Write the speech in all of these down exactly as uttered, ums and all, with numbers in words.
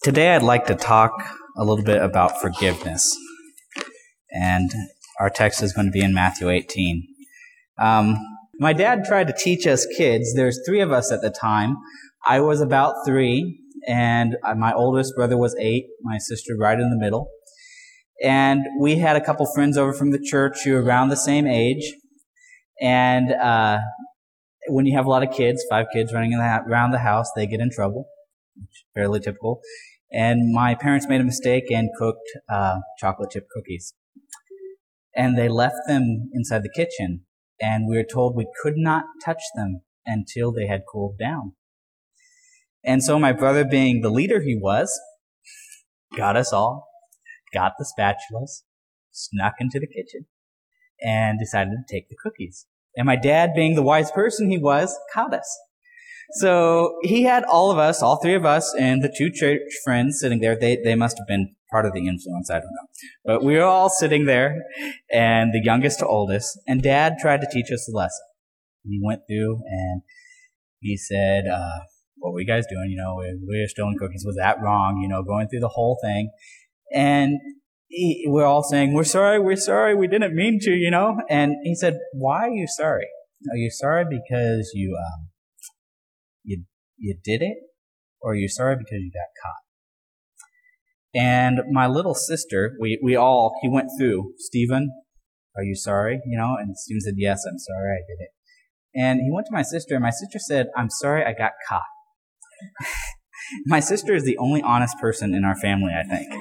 Today I'd like to talk a little bit about forgiveness. And our text is going to be in Matthew eighteen. Um, my dad tried to teach us kids. There's three of us at the time. I was about three, and my oldest brother was eight, my sister right in the middle. And we had a couple friends over from the church who were around the same age. And uh, when you have a lot of kids, five kids running around the house, they get in trouble, which is fairly typical. And my parents made a mistake and cooked uh, chocolate chip cookies. And they left them inside the kitchen. And we were told we could not touch them until they had cooled down. And so my brother, being the leader he was, got us all, got the spatulas, snuck into the kitchen, and decided to take the cookies. And my dad, being the wise person he was, caught us. So he had all of us, all three of us, and the two church friends sitting there. They they must have been part of the influence, I don't know. But we were all sitting there, and the youngest to oldest, and Dad tried to teach us a lesson. He went through, and he said, uh, what were you guys doing? You know, we were stealing cookies. Was that wrong? You know, going through the whole thing. And he, we're all saying, we're sorry, we're sorry, we didn't mean to, you know. And he said, why are you sorry? Are you sorry because you... Um, You you did it, or you're sorry because you got caught? And my little sister, we, we all, he went through, Stephen, are you sorry? You know, and Stephen said, yes, I'm sorry, I did it. And he went to my sister, and my sister said, I'm sorry, I got caught. My sister is the only honest person in our family, I think.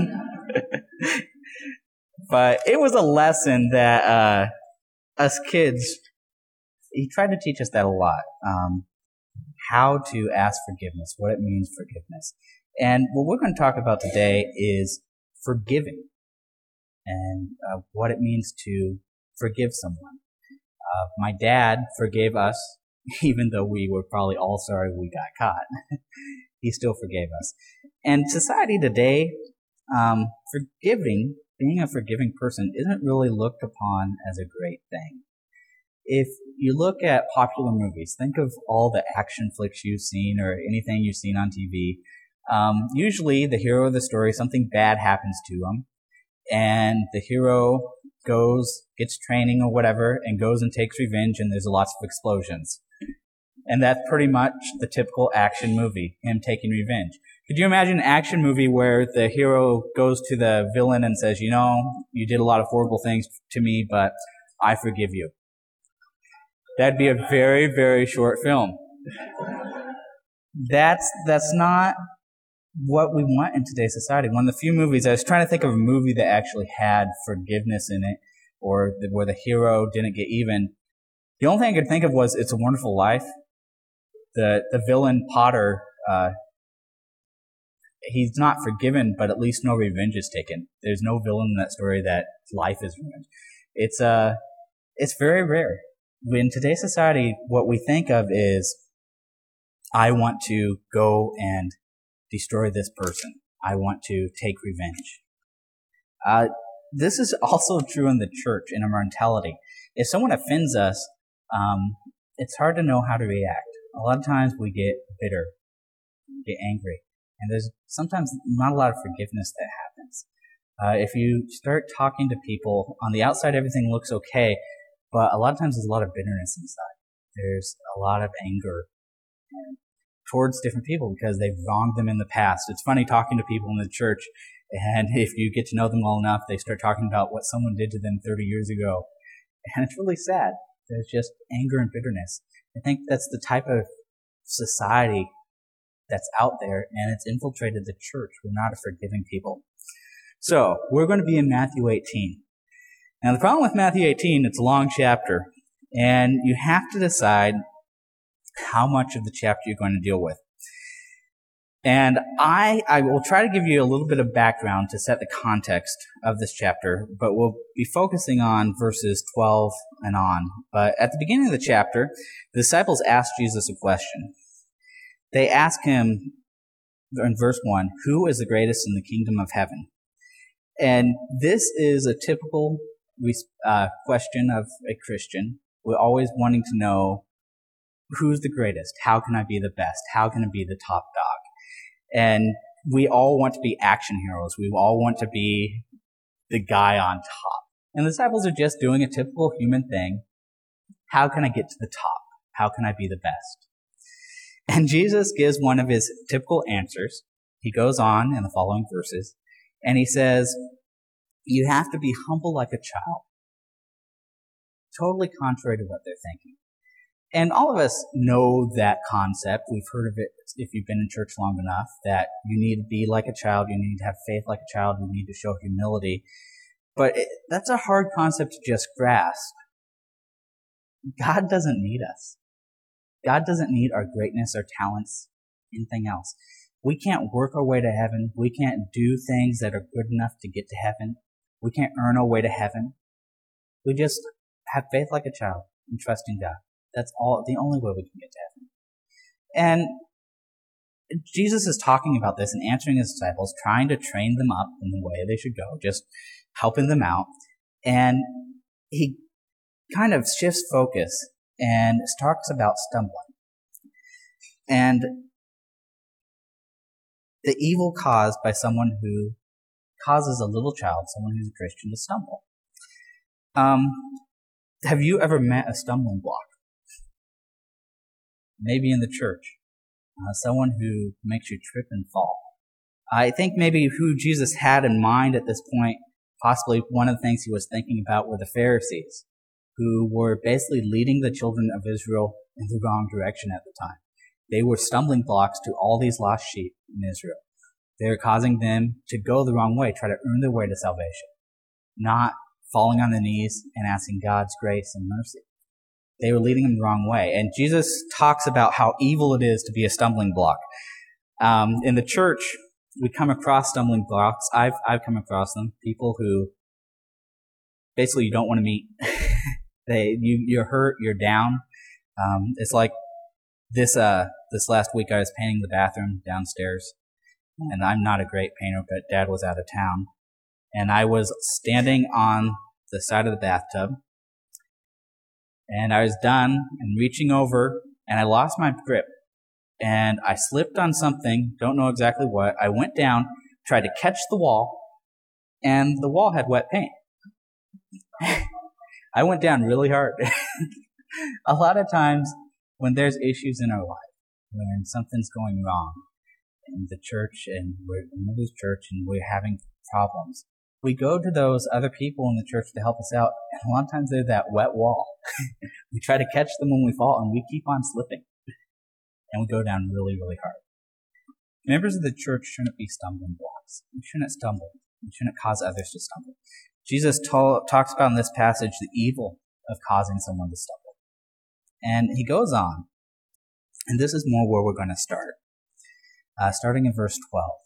But it was a lesson that uh, us kids, he tried to teach us that a lot. Um, how to ask forgiveness, what it means forgiveness. And what we're going to talk about today is forgiving and uh, what it means to forgive someone. Uh, my dad forgave us, even though we were probably all sorry we got caught. He still forgave us. And society today, um, forgiving, being a forgiving person isn't really looked upon as a great thing. If you look at popular movies, think of all the action flicks you've seen or anything you've seen on T V. Um, usually the hero of the story, something bad happens to him, and the hero goes, gets training or whatever, and goes and takes revenge, and there's lots of explosions. And that's pretty much the typical action movie, him taking revenge. Could you imagine an action movie where the hero goes to the villain and says, you know, you did a lot of horrible things to me, but I forgive you? That'd be a very, very short film. That's that's not what we want in today's society. One of the few movies, I was trying to think of a movie that actually had forgiveness in it, or the, where the hero didn't get even. The only thing I could think of was It's a Wonderful Life. The the villain Potter, uh, he's not forgiven, but at least no revenge is taken. There's no villain in that story that life is ruined. It's uh, it's very rare. In today's society, what we think of is, I want to go and destroy this person. I want to take revenge. Uh, this is also true in the church, in our mentality. If someone offends us, um, it's hard to know how to react. A lot of times we get bitter, get angry, and there's sometimes not a lot of forgiveness that happens. Uh, if you start talking to people, on the outside everything looks okay, but a lot of times there's a lot of bitterness inside. There's a lot of anger towards different people because they've wronged them in the past. It's funny talking to people in the church, and if you get to know them well enough, they start talking about what someone did to them thirty years ago. And it's really sad. There's just anger and bitterness. I think that's the type of society that's out there, and it's infiltrated the church. We're not a forgiving people. So, we're going to be in Matthew eighteen. Now, the problem with Matthew eighteen, it's a long chapter, and you have to decide how much of the chapter you're going to deal with. And I, I will try to give you a little bit of background to set the context of this chapter, but we'll be focusing on verses twelve and on. But at the beginning of the chapter, the disciples asked Jesus a question. They ask him, in verse one, who is the greatest in the kingdom of heaven? And this is a typical Uh, question of a Christian. We're always wanting to know, who's the greatest? How can I be the best? How can I be the top dog? And we all want to be action heroes. We all want to be the guy on top. And the disciples are just doing a typical human thing. How can I get to the top? How can I be the best? And Jesus gives one of his typical answers. He goes on in the following verses, and he says, you have to be humble like a child. Totally contrary to what they're thinking. And all of us know that concept. We've heard of it if you've been in church long enough, that you need to be like a child, you need to have faith like a child, you need to show humility. But it, that's a hard concept to just grasp. God doesn't need us. God doesn't need our greatness, our talents, anything else. We can't work our way to heaven. We can't do things that are good enough to get to heaven. We can't earn our way to heaven. We just have faith like a child and trust in God. That's all, the only way we can get to heaven. And Jesus is talking about this and answering his disciples, trying to train them up in the way they should go, just helping them out. And he kind of shifts focus and talks about stumbling. And the evil caused by someone who causes a little child, someone who's a Christian, to stumble. Um, have you ever met a stumbling block? Maybe in the church. Uh, someone who makes you trip and fall. I think maybe who Jesus had in mind at this point, possibly one of the things he was thinking about were the Pharisees, who were basically leading the children of Israel in the wrong direction at the time. They were stumbling blocks to all these lost sheep in Israel. They were causing them to go the wrong way, try to earn their way to salvation, not falling on their knees and asking God's grace and mercy. They were leading them the wrong way. And Jesus talks about how evil it is to be a stumbling block. Um, in the church, we come across stumbling blocks. I've, I've come across them. People who basically you don't want to meet. they, you, you're hurt, you're down. Um, it's like this, uh, this last week I was painting the bathroom downstairs. And I'm not a great painter, but Dad was out of town. And I was standing on the side of the bathtub. And I was done and reaching over, and I lost my grip. And I slipped on something, don't know exactly what. I went down, tried to catch the wall, and the wall had wet paint. I went down really hard. A lot of times when there's issues in our life, when something's going wrong in the church, and we're in the church and we're having problems, we go to those other people in the church to help us out, and a lot of times they're that wet wall. We try to catch them when we fall, and we keep on slipping. And we go down really, really hard. Members of the church shouldn't be stumbling blocks. We shouldn't stumble. We shouldn't cause others to stumble. Jesus ta- talks about in this passage the evil of causing someone to stumble. And he goes on, and this is more where we're going to start. Uh, starting in verse twelve.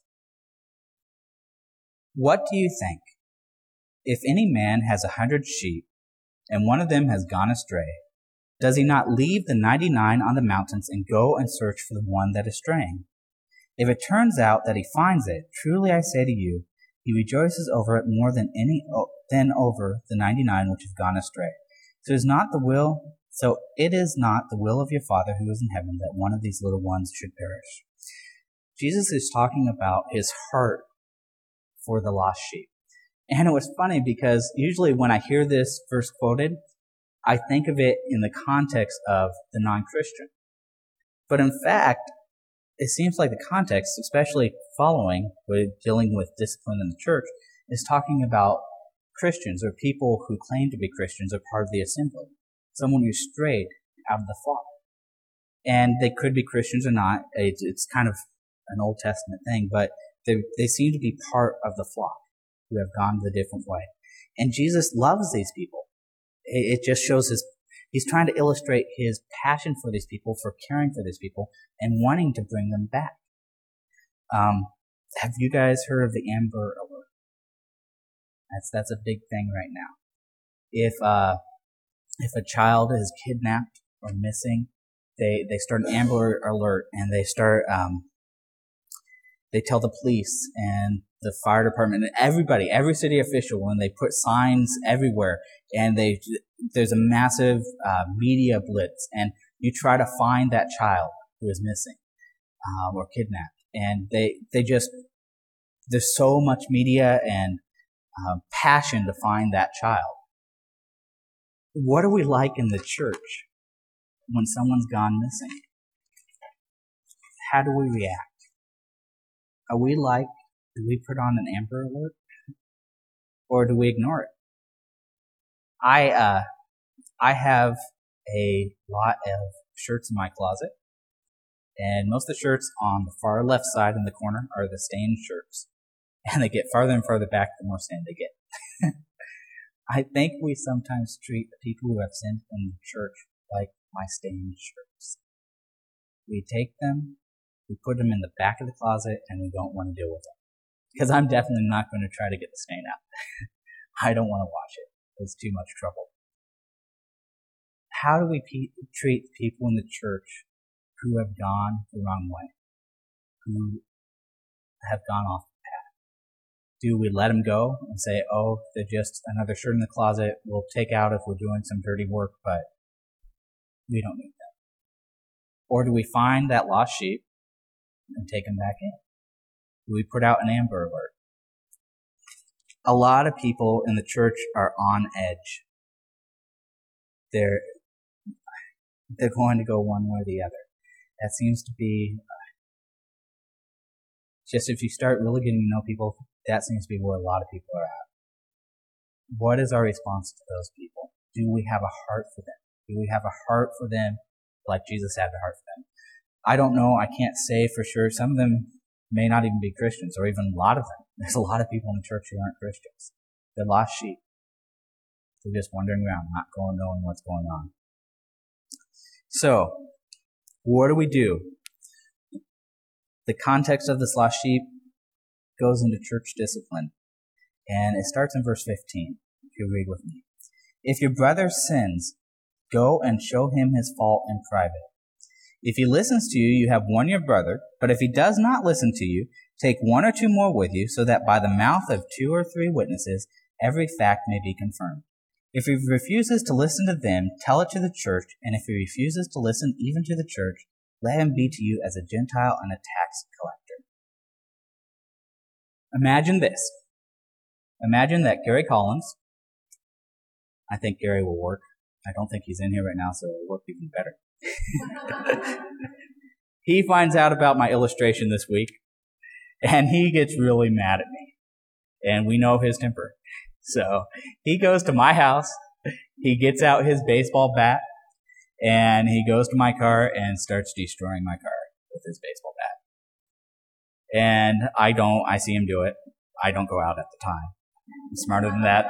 What do you think? If any man has a hundred sheep, and one of them has gone astray, does he not leave the ninety-nine on the mountains and go and search for the one that is straying? If it turns out that he finds it, truly I say to you, he rejoices over it more than any than over the ninety-nine which have gone astray. So it is not the will, so it is not the will of your Father who is in heaven that one of these little ones should perish. Jesus is talking about his heart for the lost sheep. And it was funny because usually when I hear this verse quoted, I think of it in the context of the non-Christian. But in fact, it seems like the context, especially following with dealing with discipline in the church, is talking about Christians or people who claim to be Christians or part of the assembly. Someone who strayed out of the flock. And they could be Christians or not. It's kind of an Old Testament thing, but They, they seem to be part of the flock who have gone the different way. And Jesus loves these people. It, it just shows his, he's trying to illustrate his passion for these people, for caring for these people, and wanting to bring them back. Um, have you guys heard of the Amber Alert? That's, that's a big thing right now. If, uh, if a child is kidnapped or missing, they, they start an Amber Alert, and they start, um, They tell the police and the fire department and everybody, every city official, when they put signs everywhere, and they there's a massive uh, media blitz, and you try to find that child who is missing um, or kidnapped, and they they just There's so much media and um, passion to find that child. What are we like in the church when someone's gone missing? How do we react? Are we like, do we put on an Amber Alert? Or do we ignore it? I, uh, I have a lot of shirts in my closet. And most of the shirts on the far left side in the corner are the stained shirts. And they get farther and farther back the more stain they get. I think we sometimes treat the people who have sinned in the church like my stained shirts. We take them, we put them in the back of the closet, and we don't want to deal with them. Because I'm definitely not going to try to get the stain out. I don't want to wash it. It's too much trouble. How do we pe- treat people in the church who have gone the wrong way? Who have gone off the path? Do we let them go and say, oh, they're just another shirt in the closet, we'll take out if we're doing some dirty work, but we don't need them? Or do we find that lost sheep and take them back in? Do we put out an Amber Alert? A lot of people in the church are on edge. They're, they're going to go one way or the other. That seems to be, uh, just if you start really getting to know people, that seems to be where a lot of people are at. What is our response to those people? Do we have a heart for them? Do we have a heart for them like Jesus had a heart for them? I don't know. I can't say for sure. Some of them may not even be Christians, or even a lot of them. There's a lot of people in the church who aren't Christians. They're lost sheep. They're just wandering around, not going, knowing what's going on. So, what do we do? The context of this lost sheep goes into church discipline. And it starts in verse fifteen, if you read with me. If your brother sins, go and show him his fault in private. If he listens to you, you have won your brother. But if he does not listen to you, take one or two more with you, so that by the mouth of two or three witnesses, every fact may be confirmed. If he refuses to listen to them, tell it to the church, and if he refuses to listen even to the church, let him be to you as a Gentile and a tax collector. Imagine this. Imagine that Gary Collins, I think Gary will work. I don't think he's in here right now, so it'll work even better. He finds out about my illustration this week, and he gets really mad at me. And we know his temper. So he goes to my house, he gets out his baseball bat, and he goes to my car and starts destroying my car with his baseball bat. And I don't, I see him do it. I don't go out at the time. I'm smarter than that.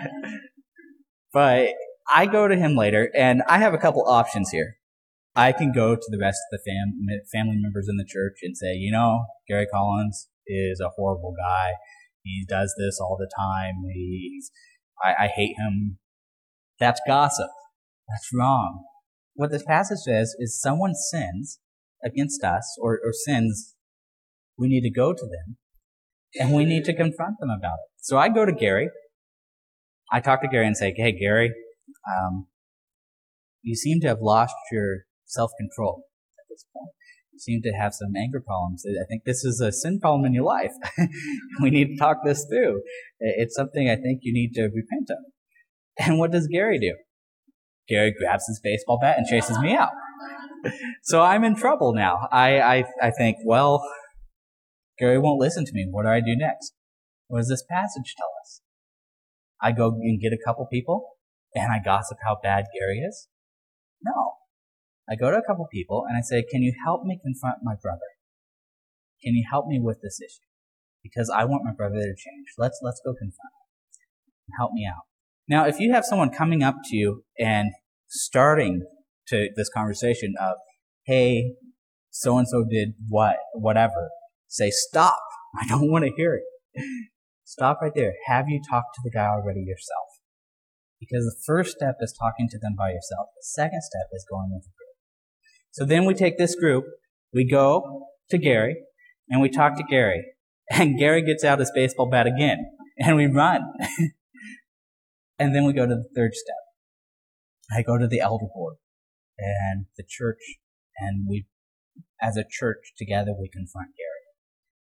But I go to him later, and I have a couple options here. I can go to the rest of the fam- family members in the church and say, you know, Gary Collins is a horrible guy. He does this all the time. He's, I, I hate him. That's gossip. That's wrong. What this passage says is someone sins against us or, or sins, we need to go to them and we need to confront them about it. So I go to Gary. I talk to Gary and say, hey, Gary, um, you seem to have lost your self-control at this point. You seem to have some anger problems. I think this is a sin problem in your life. We need to talk this through. It's something I think you need to repent of. And what does Gary do? Gary grabs his baseball bat and chases me out. So I'm in trouble now. I, I, I think, well, Gary won't listen to me. What do I do next? What does this passage tell us? I go and get a couple people and I gossip how bad Gary is? No. I go to a couple people and I say, can you help me confront my brother? Can you help me with this issue? Because I want my brother to change. Let's, let's go confront him. Help me out. Now, if you have someone coming up to you and starting to this conversation of, hey, so-and-so did what, whatever, say, stop. I don't want to hear it. Stop right there. Have you talked to the guy already yourself? Because the first step is talking to them by yourself. The second step is going with a group. So then we take this group, we go to Gary, and we talk to Gary. And Gary gets out his baseball bat again, and we run. And then we go to the third step. I go to the elder board and the church, and we, as a church together, we confront Gary.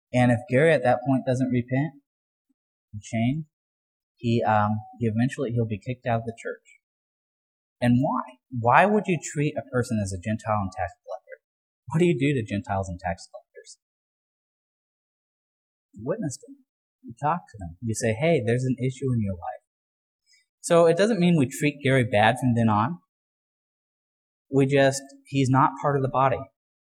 And if Gary at that point doesn't repent and change, he, um, he eventually, he'll be kicked out of the church. And why? Why would you treat a person as a Gentile and tax collector? What do you do to Gentiles and tax collectors? You witness to them. You talk to them. You say, hey, there's an issue in your life. So it doesn't mean we treat Gary bad from then on. We just, he's not part of the body.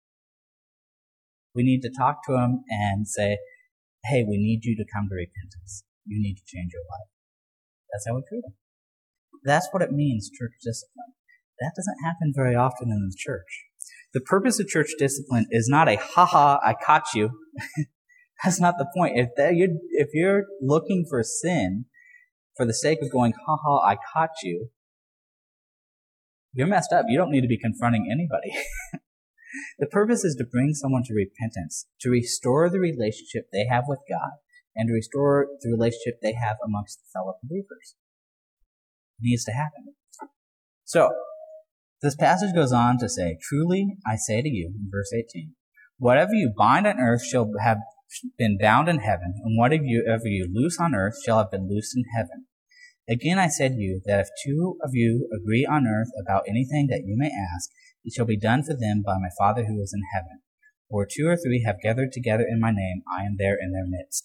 We need to talk to him and say, hey, we need you to come to repentance. You need to change your life. That's how we treat him. That's what it means, church discipline. That doesn't happen very often in the church. The purpose of church discipline is not a, ha-ha, I caught you. That's not the point. If, that, you're, if you're looking for sin for the sake of going, ha-ha, I caught you, you're messed up. You don't need to be confronting anybody. The purpose is to bring someone to repentance, to restore the relationship they have with God, and to restore the relationship they have amongst the fellow believers. It needs to happen. So, this passage goes on to say, truly I say to you, in verse eighteen, whatever you bind on earth shall have been bound in heaven, and whatever you loose on earth shall have been loosed in heaven. Again I said to you, that if two of you agree on earth about anything that you may ask, it shall be done for them by my Father who is in heaven. Where two or three have gathered together in my name, I am there in their midst.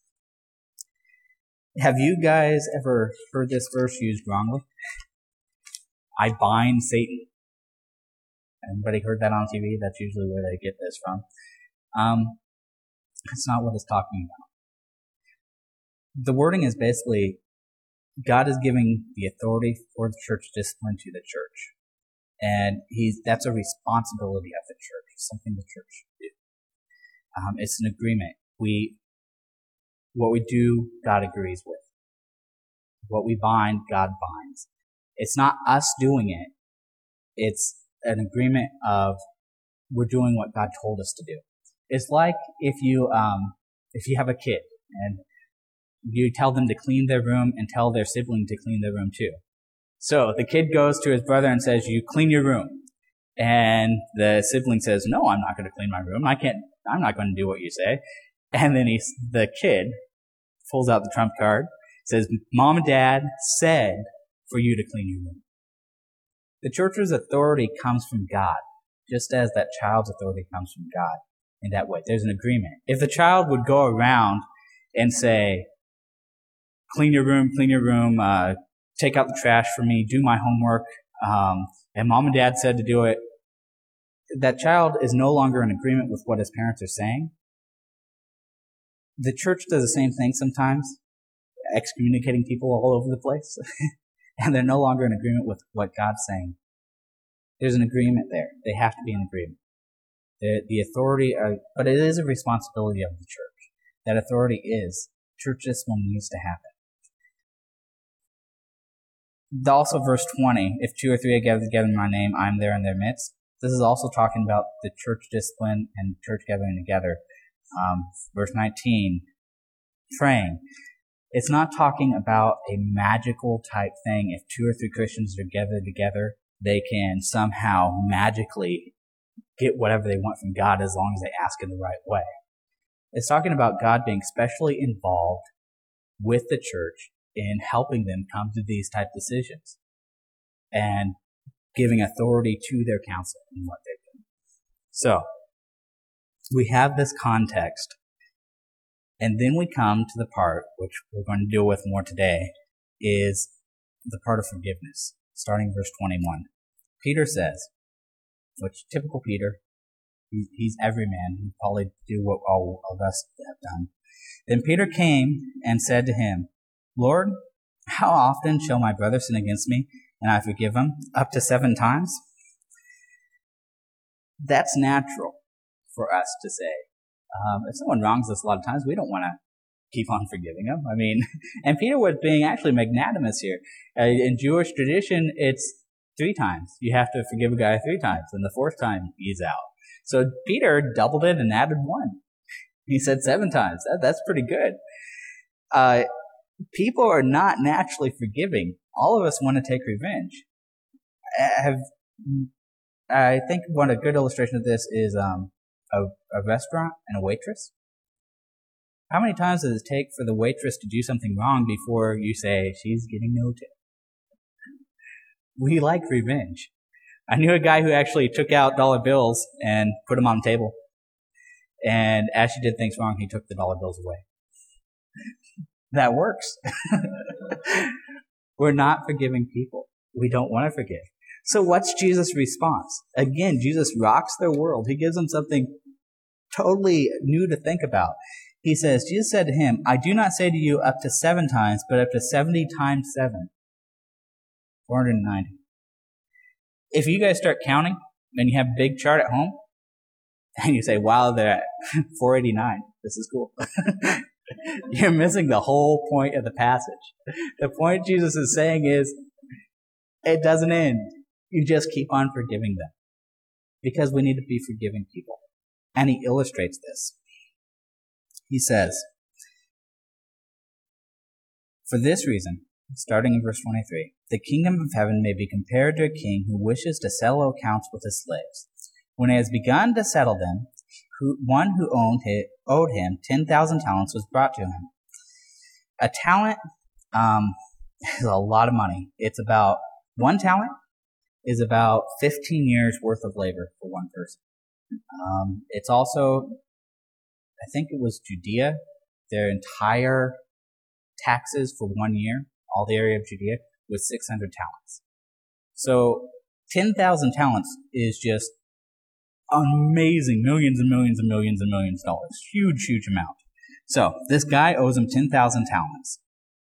Have you guys ever heard this verse used wrongly? I bind Satan. Anybody heard that on T V? That's usually where they get this from. Um, that's not what it's talking about. The wording is basically, God is giving the authority for the church discipline to the church. And he's, that's a responsibility of the church. It's something the church should do. Um, it's an agreement. We, what we do, God agrees with. What we bind, God binds. It's not us doing it. It's an agreement of we're doing what God told us to do. It's like if you, um, if you have a kid and you tell them to clean their room and tell their sibling to clean their room too. So the kid goes to his brother and says, you clean your room. And the sibling says, no, I'm not going to clean my room. I can't, I'm not going to do what you say. And then he's, the kid pulls out the trump card, says, Mom and Dad said for you to clean your room. The church's authority comes from God, just as that child's authority comes from God in that way. There's an agreement. If the child would go around and say, clean your room, clean your room, uh, take out the trash for me, do my homework, um, and Mom and Dad said to do it, that child is no longer in agreement with what his parents are saying. The church does the same thing sometimes, excommunicating people all over the place, and they're no longer in agreement with what God's saying. There's an agreement there. They have to be in agreement. The, the authority, are, but it is a responsibility of the church. That authority is, church discipline needs to happen. Also, verse twenty, if two or three are gathered together in my name, I am there in their midst. This is also talking about the church discipline and church gathering together. Um, verse nineteen, praying. It's not talking about a magical type thing. If two or three Christians are gathered together, they can somehow magically get whatever they want from God as long as they ask in the right way. It's talking about God being specially involved with the church in helping them come to these type decisions and giving authority to their counsel in what they're doing. So, we have this context, and then we come to the part which we're going to deal with more today, is the part of forgiveness, starting verse twenty-one. Peter says, which typical Peter, he's, he's every man, he'd probably do what all of us have done. Then Peter came and said to him, Lord, how often shall my brother sin against me, and I forgive him? Up to seven times? That's natural for us to say. Um, if someone wrongs us a lot of times, we don't want to keep on forgiving them. I mean, and Peter was being actually magnanimous here. Uh, in Jewish tradition, it's three times. You have to forgive a guy three times, and the fourth time, he's out. So Peter doubled it and added one. He said seven times. That, that's pretty good. Uh, people are not naturally forgiving. All of us want to take revenge. I have, I think one a good illustration of this is um, a, a restaurant and a waitress. How many times does it take for the waitress to do something wrong before you say, she's getting no tip? We like revenge. I knew a guy who actually took out dollar bills and put them on the table. And as she did things wrong, he took the dollar bills away. That works. We're not forgiving people. We don't want to forgive. So what's Jesus' response? Again, Jesus rocks their world. He gives them something totally new to think about. He says, Jesus said to him, I do not say to you up to seven times, but up to seventy times seven. four hundred ninety. If you guys start counting, and you have a big chart at home, and you say, wow, they're at four eighty-nine. This is cool. You're missing the whole point of the passage. The point Jesus is saying is, it doesn't end. You just keep on forgiving them. Because we need to be forgiving people. And he illustrates this. He says, for this reason, starting in verse twenty-three, the kingdom of heaven may be compared to a king who wishes to settle accounts with his slaves. When he has begun to settle them, who, one who owned it, owed him ten thousand talents was brought to him. A talent um, is a lot of money. It's about, one talent is about fifteen years worth of labor for one person. Um, it's also, I think it was Judea, their entire taxes for one year, all the area of Judea, was six hundred talents. So ten thousand talents is just amazing, millions and millions and millions and millions of dollars. Huge, huge amount. So this guy owes him ten thousand talents.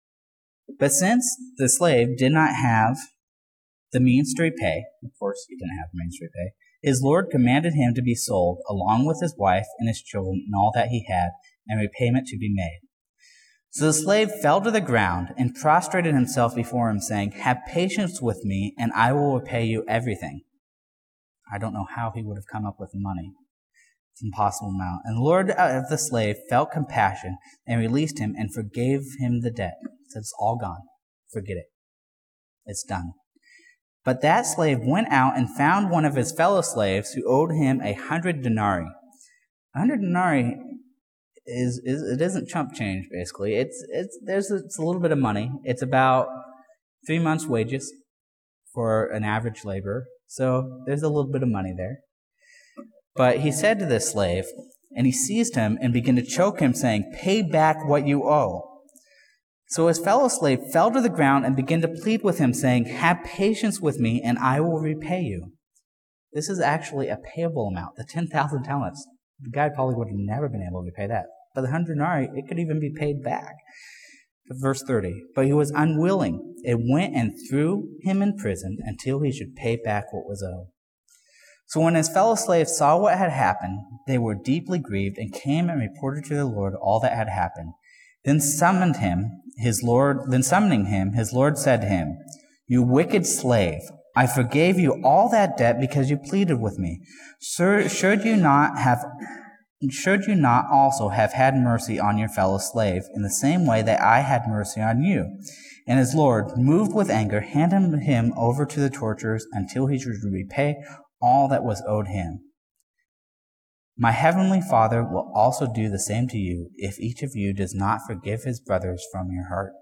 But since the slave did not have the means to repay, of course he didn't have the means to repay, his lord commanded him to be sold along with his wife and his children and all that he had, and repayment to be made. So the slave fell to the ground and prostrated himself before him, saying, have patience with me, and I will repay you everything. I don't know how he would have come up with the money. It's an impossible amount. And the lord of the slave felt compassion and released him and forgave him the debt. He said, it's all gone. Forget it. It's done. But that slave went out and found one of his fellow slaves who owed him a hundred denarii. A hundred denarii is, is it isn't chump change, basically. It's it's there's a, it's a little bit of money. It's about three months' wages for an average laborer. So there's a little bit of money there. But he said to this slave, and he seized him and began to choke him, saying, pay back what you owe. So his fellow slave fell to the ground and began to plead with him, saying, have patience with me, and I will repay you. This is actually a payable amount, the ten thousand talents. The guy probably would have never been able to repay that. But the hundred denarii, it could even be paid back. Verse thirty, but he was unwilling. It went and threw him in prison until he should pay back what was owed. So when his fellow slaves saw what had happened, they were deeply grieved and came and reported to their lord all that had happened. Then summoned him, his lord, then summoning him, his lord said to him, you wicked slave, I forgave you all that debt because you pleaded with me. Sir, should you not have Should you not also have had mercy on your fellow slave in the same way that I had mercy on you? And his lord, moved with anger, handed him over to the torturers until he should repay all that was owed him. My heavenly Father will also do the same to you if each of you does not forgive his brothers from your heart.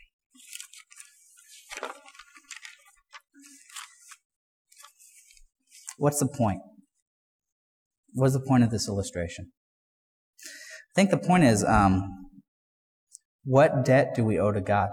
What's the point? What's the point of this illustration? I think the point is, um, what debt do we owe to God?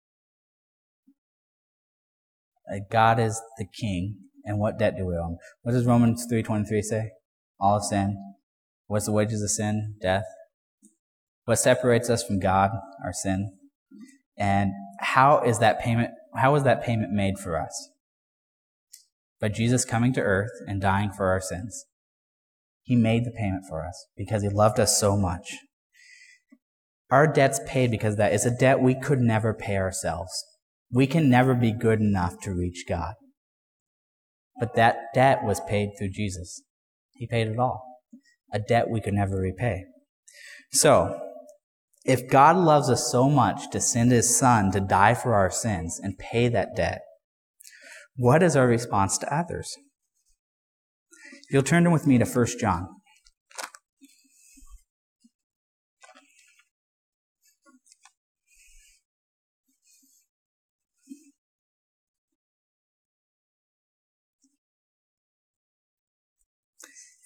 Uh, God is the king, and what debt do we owe him? What does Romans three twenty-three say? All of sin. What's the wages of sin? Death. What separates us from God? Our sin. And how is that payment, how is that payment made for us? By Jesus coming to earth and dying for our sins. He made the payment for us because he loved us so much. Our debt's paid because that is a debt we could never pay ourselves. We can never be good enough to reach God. But that debt was paid through Jesus. He paid it all. A debt we could never repay. So, if God loves us so much to send his son to die for our sins and pay that debt, what is our response to others? If you'll turn with me to First John.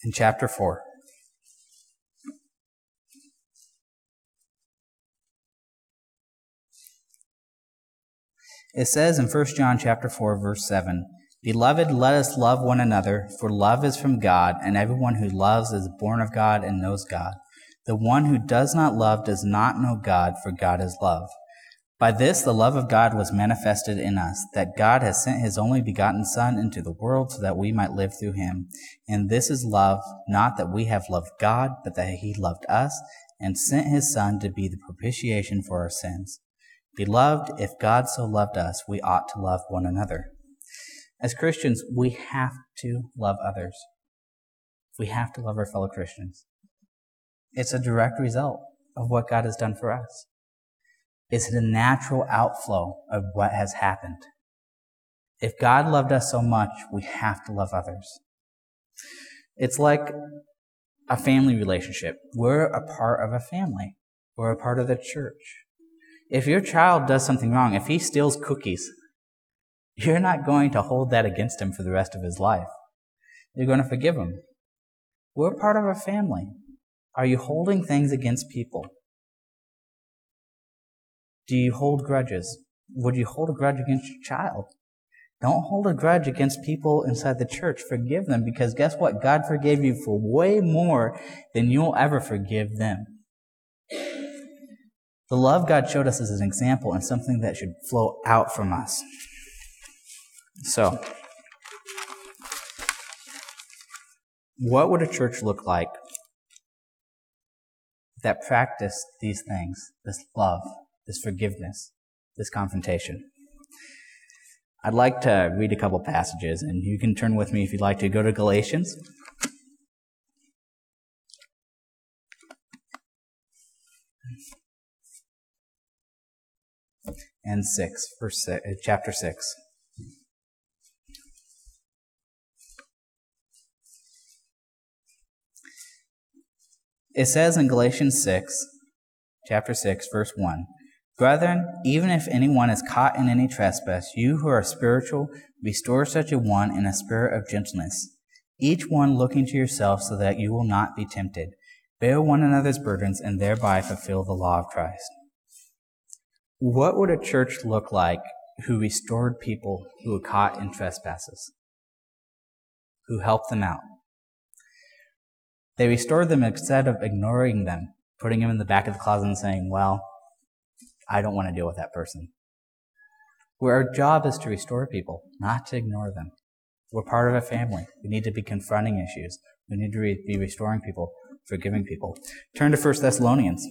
in chapter four. It says in First John chapter four, verse seven, "Beloved, let us love one another, for love is from God, and everyone who loves is born of God and knows God. The one who does not love does not know God, for God is love. By this the love of God was manifested in us, that God has sent his only begotten Son into the world so that we might live through him. And this is love, not that we have loved God, but that he loved us and sent his Son to be the propitiation for our sins. Beloved, if God so loved us, we ought to love one another." As Christians, we have to love others. We have to love our fellow Christians. It's a direct result of what God has done for us. It's the natural outflow of what has happened. If God loved us so much, we have to love others. It's like a family relationship. We're a part of a family. We're a part of the church. If your child does something wrong, if he steals cookies, you're not going to hold that against him for the rest of his life. You're going to forgive him. We're part of a family. Are you holding things against people? Do you hold grudges? Would you hold a grudge against your child? Don't hold a grudge against people inside the church. Forgive them, because guess what? God forgave you for way more than you'll ever forgive them. The love God showed us is an example and something that should flow out from us. So, what would a church look like that practiced these things, this love, this forgiveness, this confrontation? I'd like to read a couple passages, and you can turn with me if you'd like to. Go to Galatians. And six, verse six, chapter six. It says in Galatians six, chapter six, verse one, "Brethren, even if anyone is caught in any trespass, you who are spiritual, restore such a one in a spirit of gentleness, each one looking to yourself so that you will not be tempted. Bear one another's burdens and thereby fulfill the law of Christ." What would a church look like who restored people who were caught in trespasses? Who helped them out? They restored them instead of ignoring them, putting them in the back of the closet and saying, well, I don't want to deal with that person. Where our job is to restore people, not to ignore them. We're part of a family. We need to be confronting issues. We need to re- be restoring people, forgiving people. Turn to First Thessalonians,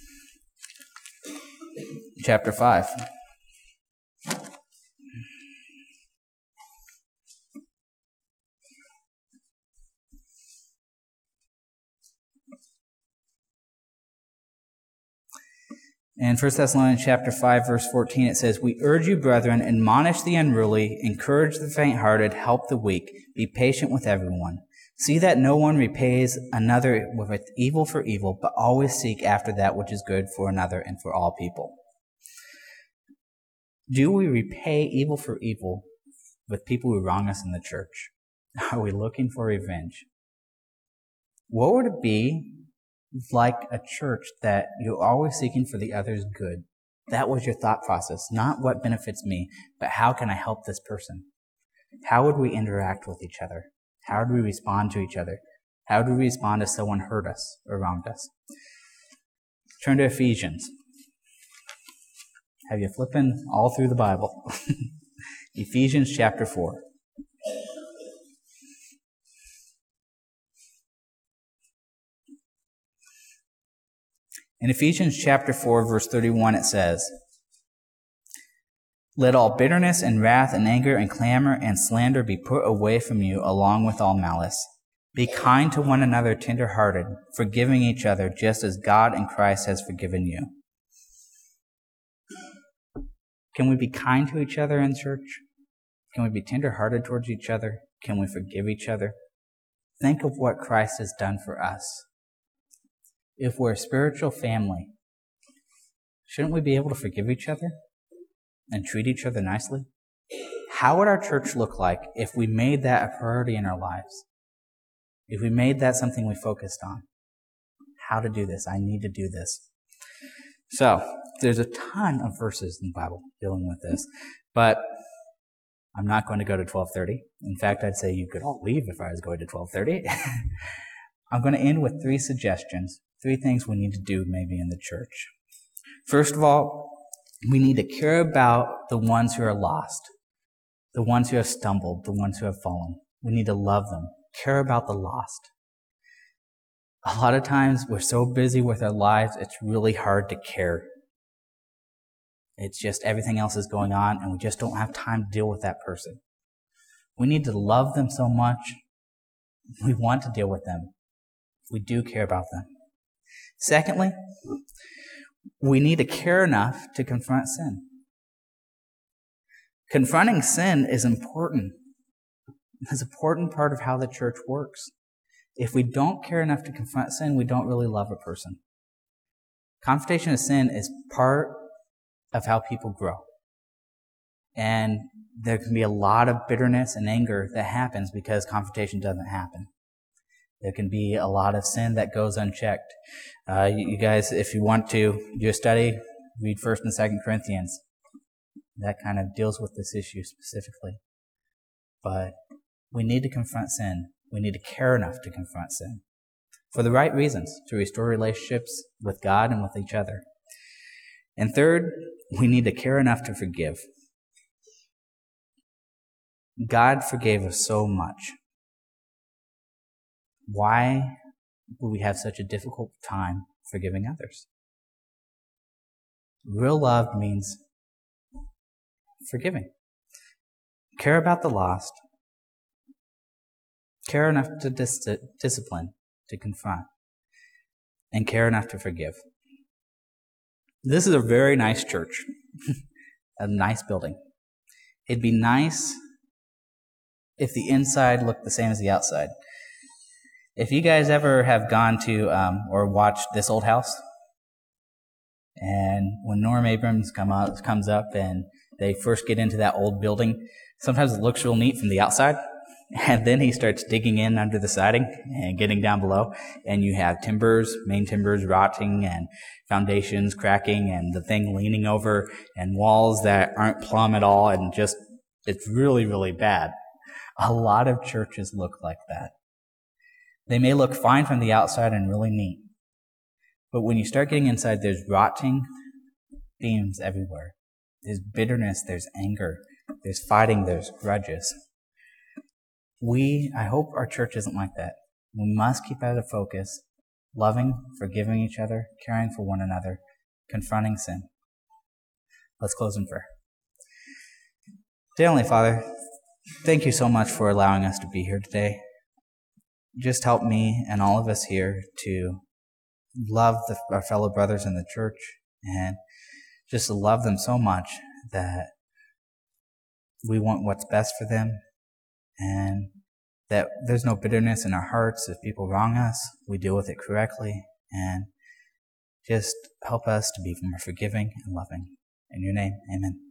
chapter five. In First Thessalonians chapter five, verse fourteen, it says, "We urge you, brethren, admonish the unruly, encourage the faint-hearted, help the weak, be patient with everyone. See that no one repays another with evil for evil, but always seek after that which is good for another and for all people." Do we repay evil for evil with people who wrong us in the church? Are we looking for revenge? What would it be like a church that you're always seeking for the other's good? That was your thought process. Not what benefits me, but how can I help this person? How would we interact with each other? How do we respond to each other? How do we respond if someone hurt us or wronged us? Turn to Ephesians. Have you flipping all through the Bible? Ephesians chapter four. In Ephesians chapter four, verse thirty-one, it says, "Let all bitterness and wrath and anger and clamor and slander be put away from you, along with all malice. Be kind to one another, tender-hearted, forgiving each other, just as God in Christ has forgiven you." Can we be kind to each other in church? Can we be tender-hearted towards each other? Can we forgive each other? Think of what Christ has done for us. If we're a spiritual family, shouldn't we be able to forgive each other and treat each other nicely? How would our church look like if we made that a priority in our lives? if we made that something we focused on, how to do this, I need to do this. So, there's a ton of verses in the Bible dealing with this, but I'm not going to go to twelve thirty. In fact, I'd say you could all leave if I was going to twelve thirty. I'm going to end with three suggestions, three things we need to do maybe in the church. First of all, we need to care about the ones who are lost, the ones who have stumbled, the ones who have fallen. We need to love them, care about the lost. A lot of times we're so busy with our lives, it's really hard to care. It's just everything else is going on and we just don't have time to deal with that person. We need to love them so much. We want to deal with them. We do care about them. Secondly, we need to care enough to confront sin. Confronting sin is important. It's an important part of how the church works. If we don't care enough to confront sin, we don't really love a person. Confrontation of sin is part of how people grow. And there can be a lot of bitterness and anger that happens because confrontation doesn't happen. There can be a lot of sin that goes unchecked. Uh, you, you guys, if you want to do a study, read First and Second Corinthians. That kind of deals with this issue specifically. But we need to confront sin. We need to care enough to confront sin for the right reasons, to restore relationships with God and with each other. And third, we need to care enough to forgive. God forgave us so much. Why would we have such a difficult time forgiving others? Real love means forgiving. Care about the lost. Care enough to dis- discipline, to confront, and care enough to forgive. This is a very nice church, a nice building. It'd be nice if the inside looked the same as the outside. If you guys ever have gone to um, or watched This Old House, and when Norm Abrams come out, comes up and they first get into that old building, sometimes it looks real neat from the outside. And then he starts digging in under the siding and getting down below. And you have timbers, main timbers rotting and foundations cracking and the thing leaning over and walls that aren't plumb at all. And just, it's really, really bad. A lot of churches look like that. They may look fine from the outside and really neat. But when you start getting inside, there's rotting beams everywhere. There's bitterness, there's anger, there's fighting, there's grudges. We, I hope our church isn't like that. We must keep out of focus, loving, forgiving each other, caring for one another, confronting sin. Let's close in prayer. Dear Heavenly Father, thank you so much for allowing us to be here today. Just help me and all of us here to love the, our fellow brothers in the church and just to love them so much that we want what's best for them. And that there's no bitterness in our hearts. If people wrong us, we deal with it correctly. And just help us to be more forgiving and loving. In your name, amen.